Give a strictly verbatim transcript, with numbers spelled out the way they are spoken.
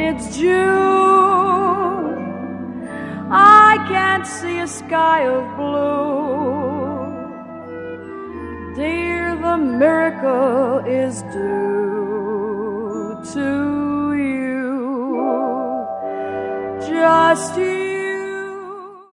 it's June. I can't see a sky of blue. Dear, the miracle is due to you, just you.